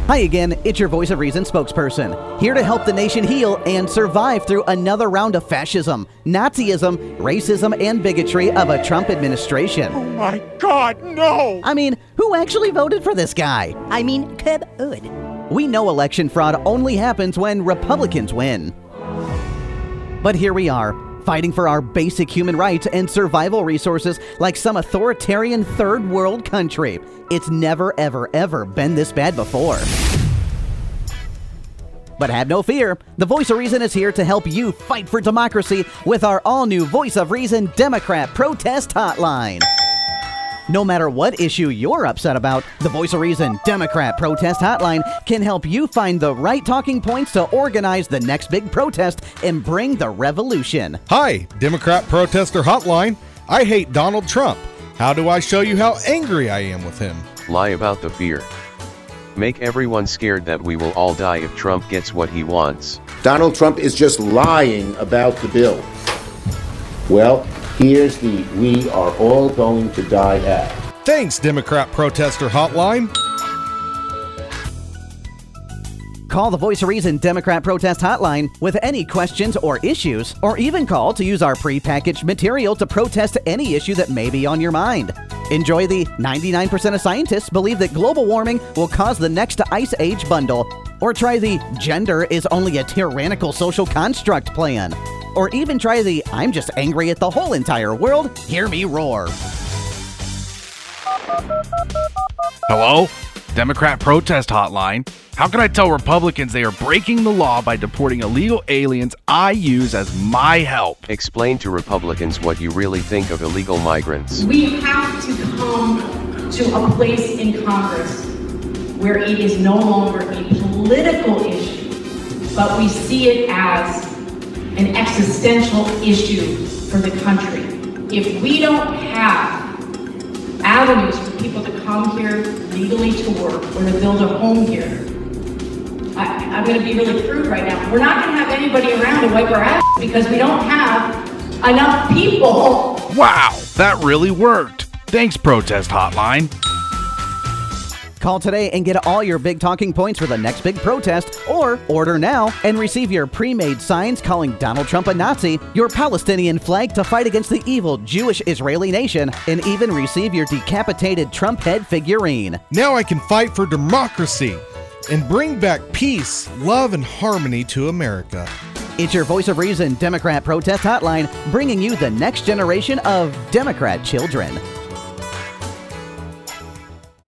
Hi again, it's your Voice of Reason spokesperson, here to help the nation heal and survive through another round of fascism, Nazism, racism, and bigotry of a Trump administration. Oh my God, no! I mean, who actually voted for this guy? Come on. We know election fraud only happens when Republicans win. But here we are, fighting for our basic human rights and survival resources like some authoritarian third world country. It's never, ever, ever been this bad before. But have no fear, the Voice of Reason is here to help you fight for democracy with our all-new Voice of Reason Democrat Protest Hotline. No matter what issue you're upset about, the Voice of Reason Democrat Protest Hotline can help you find the right talking points to organize the next big protest and bring the revolution. Hi, Democrat Protester Hotline. I hate Donald Trump. How do I show you how angry I am with him? Lie about the fear. Make everyone scared that we will all die if Trump gets what he wants. Donald Trump is just lying about the bill. Well, here's the "we are all going to die" act. Thanks, Democrat Protester Hotline. Call the Voice of Reason Democrat Protest Hotline with any questions or issues, or even call to use our prepackaged material to protest any issue that may be on your mind. Enjoy the 99% of scientists believe that global warming will cause the next Ice Age bundle, or try the gender is only a tyrannical social construct plan, or even try the I'm just angry at the whole entire world, hear me roar. Hello? Democrat Protest Hotline. How can I tell Republicans they are breaking the law by deporting illegal aliens I use as my help? Explain to Republicans what you really think of illegal migrants. We have to come to a place in Congress where it is no longer a political issue, but we see it as an existential issue for the country. If we don't have avenues for people to come here legally to work or to build a home here, I'm going to be really crude right now. We're not going to have anybody around to wipe our ass because we don't have enough people. Wow, that really worked. Thanks, Protest Hotline. Call today and get all your big talking points for the next big protest, or order now and receive your pre-made signs calling Donald Trump a Nazi, your Palestinian flag to fight against the evil Jewish-Israeli nation, and even receive your decapitated Trump head figurine. Now I can fight for democracy and bring back peace, love, and harmony to America. It's your Voice of Reason Democrat Protest Hotline, bringing you the next generation of Democrat children.